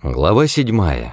Глава 7.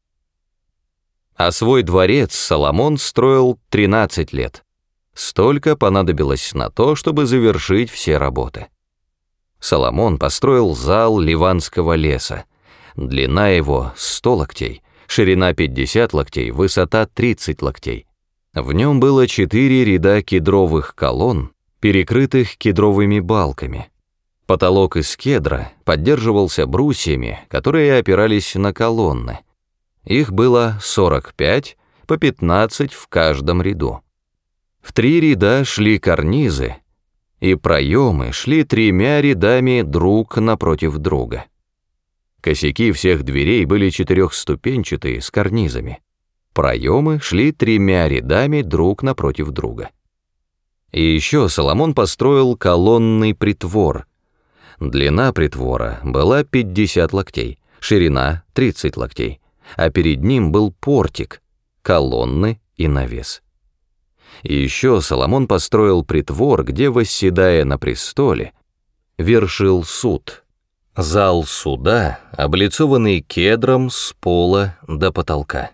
А свой дворец Соломон строил 13 лет. Столько понадобилось на то, чтобы завершить все работы. Соломон построил зал Ливанского леса. Длина его 100 локтей, ширина 50 локтей, высота 30 локтей. В нем было 4 ряда кедровых колонн, перекрытых кедровыми балками. Потолок из кедра поддерживался брусьями, которые опирались на колонны. Их было 45, по 15 в каждом ряду. В 3 ряда шли карнизы, и проемы шли 3 рядами друг напротив друга. Косяки всех дверей были 4-ступенчатые с карнизами. Проемы шли 3 рядами друг напротив друга. И еще Соломон построил колонный притвор. Длина притвора была 50 локтей, ширина 30 локтей, а перед ним был портик, колонны и навес. И еще Соломон построил притвор, где, восседая на престоле, вершил суд. Зал суда, облицованный кедром с пола до потолка.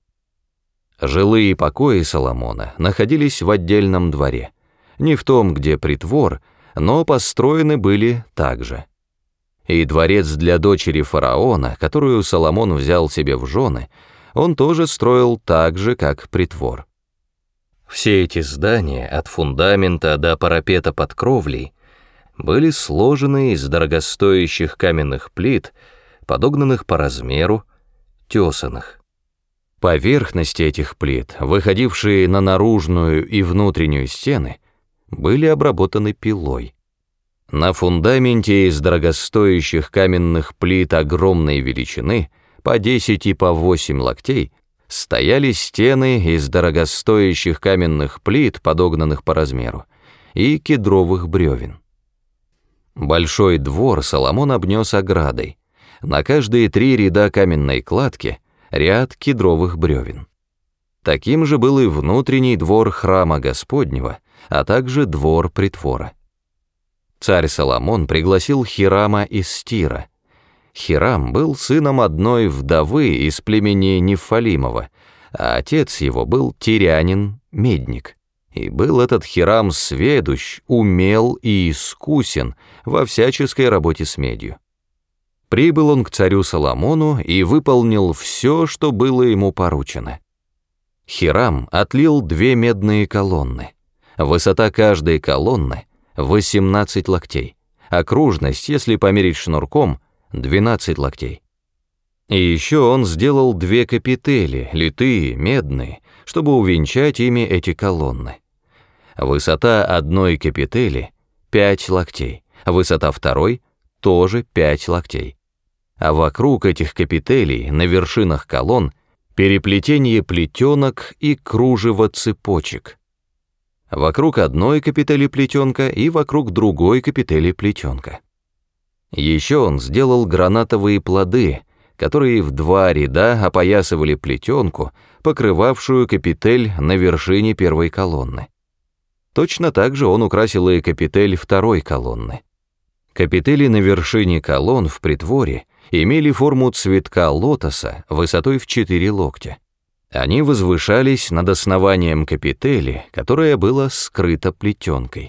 Жилые покои Соломона находились в отдельном дворе, не в том, где притвор, но построены были так же. И дворец для дочери фараона, которую Соломон взял себе в жены, он тоже строил так же, как притвор. Все эти здания, от фундамента до парапета под кровлей, были сложены из дорогостоящих каменных плит, подогнанных по размеру, тесаных. Поверхности этих плит, выходившие на наружную и внутреннюю стены, были обработаны пилой. На фундаменте из дорогостоящих каменных плит огромной величины, по 10 и по 8 локтей, стояли стены из дорогостоящих каменных плит, подогнанных по размеру, и кедровых бревен. Большой двор Соломон обнес оградой. На каждые 3 ряда каменной кладки ряд кедровых бревен. Таким же был и внутренний двор храма Господнего, а также двор притвора. Царь Соломон пригласил Хирама из Тира. Хирам был сыном одной вдовы из племени Нефалимова, а отец его был тирянин-медник. И был этот Хирам сведущ, умел и искусен во всяческой работе с медью. Прибыл он к царю Соломону и выполнил все, что было ему поручено. Хирам отлил 2 медные колонны. Высота каждой колонны 18 локтей, окружность, если померить шнурком, 12 локтей. И еще он сделал 2 капители, литые, медные, чтобы увенчать ими эти колонны. Высота одной капители 5 локтей, высота второй тоже 5 локтей. А вокруг этих капителей на вершинах колонн переплетение плетенок и кружево цепочек. Вокруг одной капители плетенка и вокруг другой капители плетенка. Еще он сделал гранатовые плоды, которые в 2 ряда опоясывали плетенку, покрывавшую капитель на вершине первой колонны. Точно так же он украсил и капитель второй колонны. Капители на вершине колонн в притворе имели форму цветка лотоса высотой в 4 локтя. Они возвышались над основанием капители, которое было скрыто плетенкой.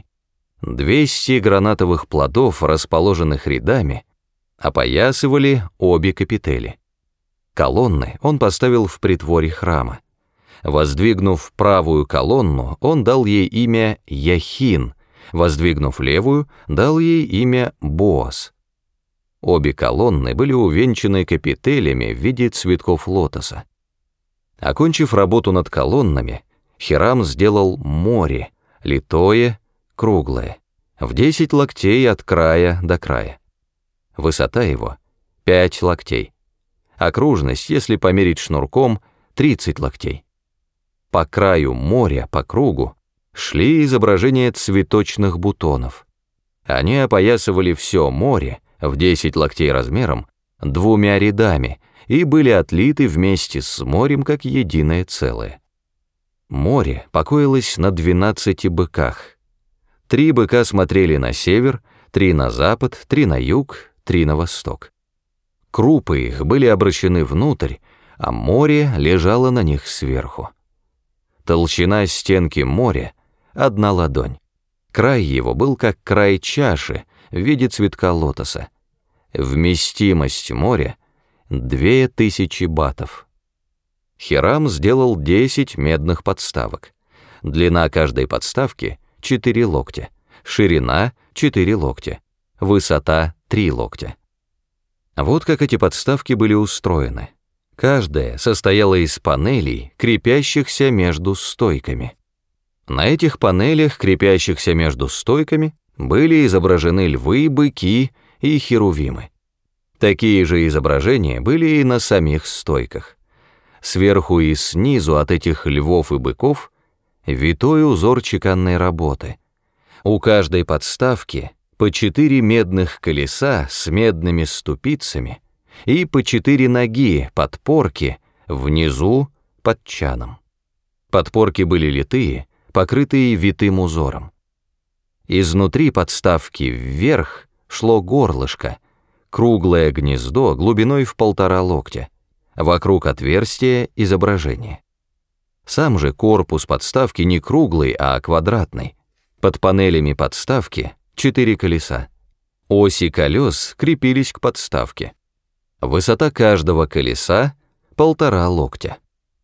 200 гранатовых плодов, расположенных рядами, опоясывали обе капители. Колонны он поставил в притворе храма. Воздвигнув правую колонну, он дал ей имя Яхин, воздвигнув левую, дал ей имя Боаз. Обе колонны были увенчаны капителями в виде цветков лотоса. Окончив работу над колоннами, Хирам сделал море, литое, круглое, в 10 локтей от края до края. Высота его 5 локтей. Окружность, если померить шнурком, 30 локтей. По краю моря, по кругу, шли изображения цветочных бутонов. Они опоясывали все море в 10 локтей размером 2 рядами и были отлиты вместе с морем как единое целое. Море покоилось на 12 быках. 3 быка смотрели на север, 3 на запад, 3 на юг, 3 на восток. Крупы их были обращены внутрь, а море лежало на них сверху. Толщина стенки моря — 1 ладонь. Край его был как край чаши в виде цветка лотоса. Вместимость моря — 2000 батов. Хирам сделал 10 медных подставок. Длина каждой подставки — 4 локтя, ширина — 4 локтя, высота — 3 локтя. Вот как эти подставки были устроены. Каждая состояла из панелей, крепящихся между стойками. На этих панелях, крепящихся между стойками, были изображены львы, быки и херувимы. Такие же изображения были и на самих стойках. Сверху и снизу от этих львов и быков витой узор чеканной работы. У каждой подставки по 4 медных колеса с медными ступицами и по 4 ноги подпорки внизу под чаном. Подпорки были литые, покрытые витым узором. Изнутри подставки вверх шло горлышко, круглое гнездо глубиной в 1,5 локтя, вокруг отверстия изображение. Сам же корпус подставки не круглый, а квадратный. Под панелями подставки 4 колеса. Оси колес крепились к подставке. Высота каждого колеса — 1,5 локтя.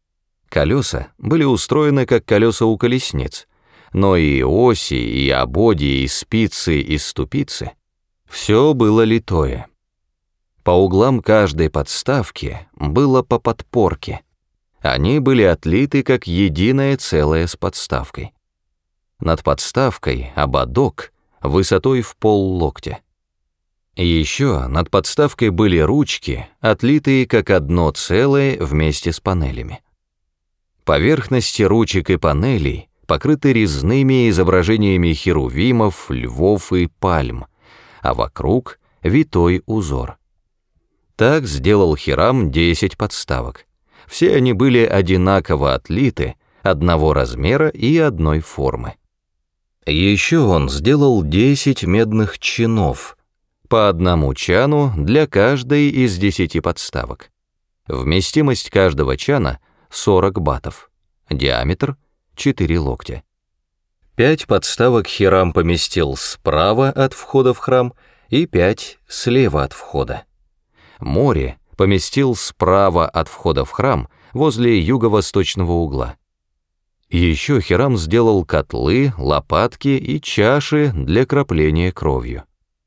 Колеса были устроены как колеса у колесниц, но и оси, и ободья, и спицы, и ступицы — все было литое. По углам каждой подставки было по подпорке. Они были отлиты как единое целое с подставкой. Над подставкой ободок высотой в 0,5 локтя. И еще над подставкой были ручки, отлитые как одно целое вместе с панелями. Поверхности ручек и панелей покрыты резными изображениями херувимов, львов и пальм, а вокруг витой узор. Так сделал Хирам 10 подставок. Все они были одинаково отлиты, одного размера и одной формы. Еще он сделал 10 медных чинов, по 1 чану для каждой из 10 подставок. Вместимость каждого чана — 40 батов, диаметр — 4 локтя. 5 подставок Хирам поместил справа от входа в храм и 5 слева от входа. Море поместил справа от входа в храм возле юго-восточного угла. Еще Хирам сделал котлы, лопатки и чаши для кропления кровью.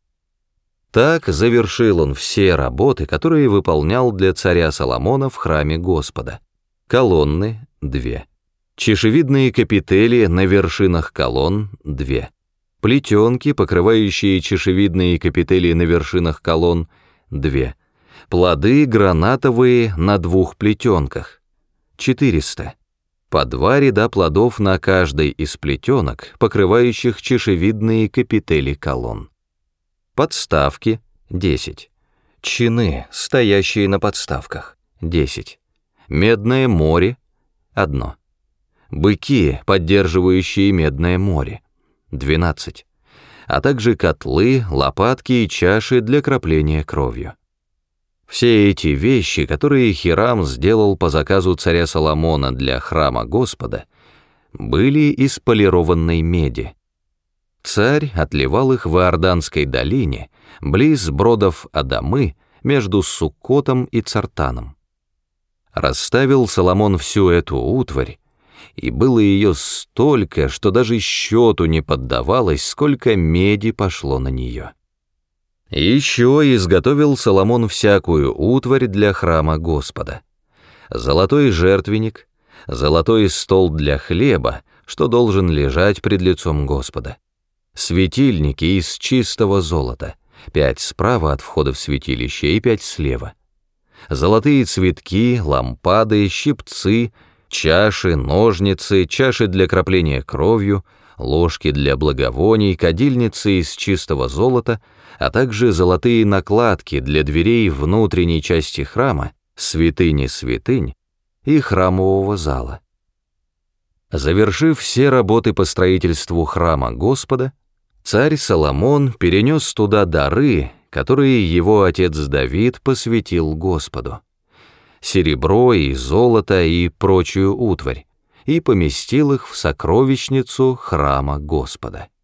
Так завершил он все работы, которые выполнял для царя Соломона в храме Господа. Колонны — 2. Чешевидные капители на вершинах колонн — 2. Плетенки, покрывающие чешевидные капители на вершинах колонн — 2. Плоды гранатовые на 2 плетенках — 400. По 2 ряда плодов на каждой из плетенок, покрывающих чешевидные капители колонн. Подставки — 10. Чины, стоящие на подставках — 10. Медное море — 1. Быки, поддерживающие медное море — 12. А также котлы, лопатки и чаши для кропления кровью. Все эти вещи, которые Хирам сделал по заказу царя Соломона для храма Господа, были из полированной меди. Царь отливал их в Иорданской долине, близ бродов Адамы, между Суккотом и Цартаном. Расставил Соломон всю эту утварь, и было ее столько, что даже счету не поддавалось, сколько меди пошло на нее. Еще изготовил Соломон всякую утварь для храма Господа. Золотой жертвенник, золотой стол для хлеба, что должен лежать пред лицом Господа. Светильники из чистого золота, 5 справа от входа в святилище и 5 слева. Золотые цветки, лампады, щипцы, чаши, ножницы, чаши для кропления кровью, ложки для благовоний, кадильницы из чистого золота, а также золотые накладки для дверей внутренней части храма, святыни святынь и храмового зала. Завершив все работы по строительству храма Господа, царь Соломон перенес туда дары, которые его отец Давид посвятил Господу, серебро и золото и прочую утварь, и поместил их в сокровищницу храма Господа.